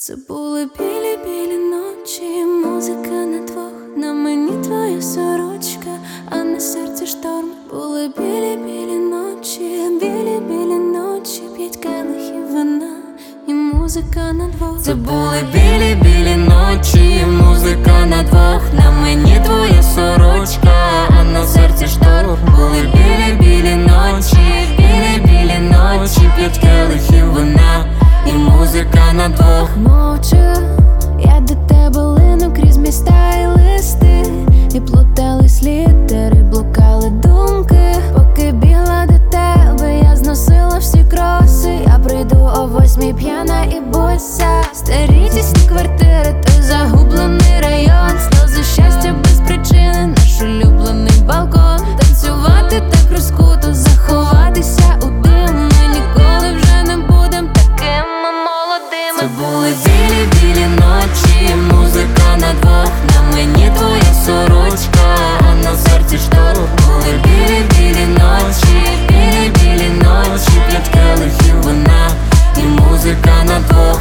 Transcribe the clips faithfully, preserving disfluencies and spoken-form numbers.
Це були білі-білі ночі, музика на двох, на мені твоя сорочка, а на серці шторм. Були білі-білі ночі, білі-білі ночі, п'ять келихів вина і музика на двох. Це були білі-білі ночі, музика на двох, на мені твоя сорочка, а на серці шторм. Були білі-білі ночі, білі-білі ночі, п'ять келихів вина і музика на двох. Мовчу, я до тебе лину крізь міста і листи, і плутались літери, блукали думки. Поки бігла до тебе, я зносила всі кроси. Я прийду о восьмій п'яна і боса. Старі тісні квартири, той загублений район, сльози щастя без причини, наш улюблений балкон. Танцювати так розкуто, заховатися у дим. Ми ніколи вже не будем такими молодими. Це були білі-білі ночі, музика на двох, на мені твоя сорочка, а на серці шторм. Були білі-білі ночі, білі-білі ночі, п'ять келихів вина і музика на двох.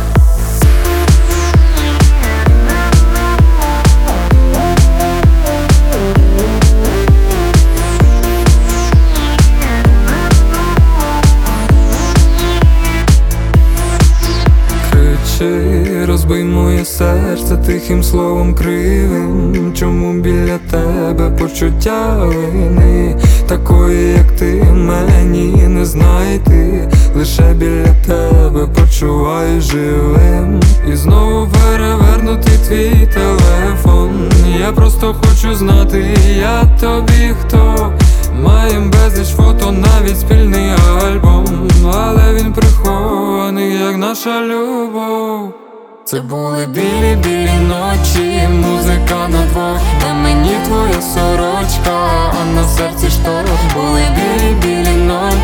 Розбий моє серце тихим словом кривим. Чому біля тебе почуття вини? Такої, як ти, мені не знайти. Лише біля тебе почуваю живим. І знову перевернути твій телефон. Я просто хочу знати, я тобі хто. Маєм безліч фото, навіть спільний альбом, але він прихований, як наша любов. Це були білі-білі ночі, музика на двох, на мені твоя сорочка, а на серці шторм. Були білі-білі ночі,